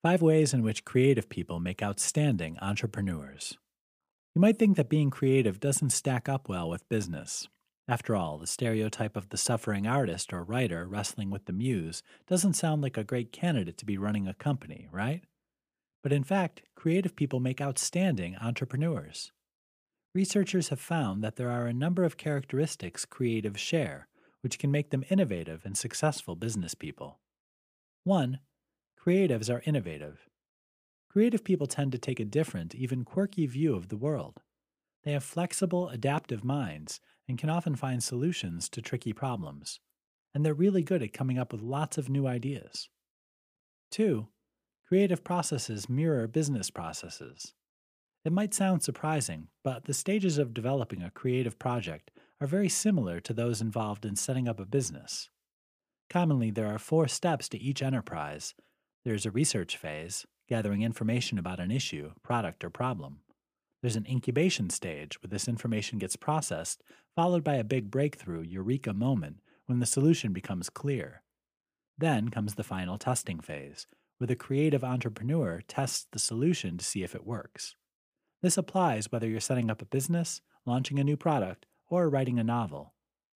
5 ways in which creative people make outstanding entrepreneurs. You might think that being creative doesn't stack up well with business. After all, the stereotype of the suffering artist or writer wrestling with the muse doesn't sound like a great candidate to be running a company, right? But in fact, creative people make outstanding entrepreneurs. Researchers have found that there are a number of characteristics creatives share, which can make them innovative and successful business people. 1. Creatives are innovative. Creative people tend to take a different, even quirky view of the world. They have flexible, adaptive minds and can often find solutions to tricky problems. And they're really good at coming up with lots of new ideas. 2. Creative processes mirror business processes. It might sound surprising, but the stages of developing a creative project are very similar to those involved in setting up a business. Commonly, there are 4 steps to each enterprise. There's a research phase, gathering information about an issue, product, or problem. There's an incubation stage where this information gets processed, followed by a big breakthrough, eureka moment, when the solution becomes clear. Then comes the final testing phase, where the creative entrepreneur tests the solution to see if it works. This applies whether you're setting up a business, launching a new product, or writing a novel.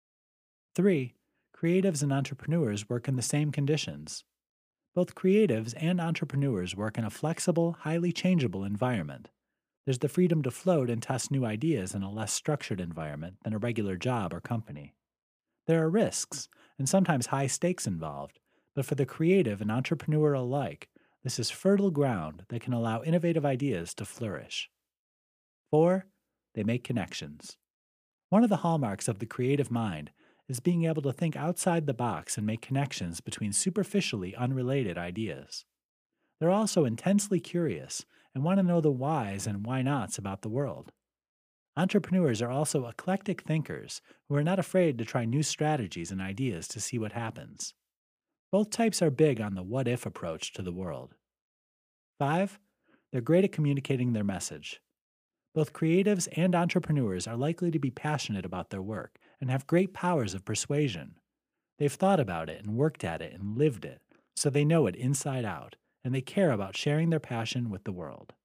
3. Creatives and entrepreneurs work in the same conditions. Both creatives and entrepreneurs work in a flexible, highly changeable environment. There's the freedom to float and test new ideas in a less structured environment than a regular job or company. There are risks, and sometimes high stakes involved, but for the creative and entrepreneur alike, this is fertile ground that can allow innovative ideas to flourish. 4. They make connections. One of the hallmarks of the creative mind is being able to think outside the box and make connections between superficially unrelated ideas. They're also intensely curious and want to know the whys and why nots about the world. Entrepreneurs are also eclectic thinkers who are not afraid to try new strategies and ideas to see what happens. Both types are big on the what-if approach to the world. 5. They're great at communicating their message. Both creatives and entrepreneurs are likely to be passionate about their work and have great powers of persuasion. They've thought about it and worked at it and lived it, so they know it inside out, and they care about sharing their passion with the world.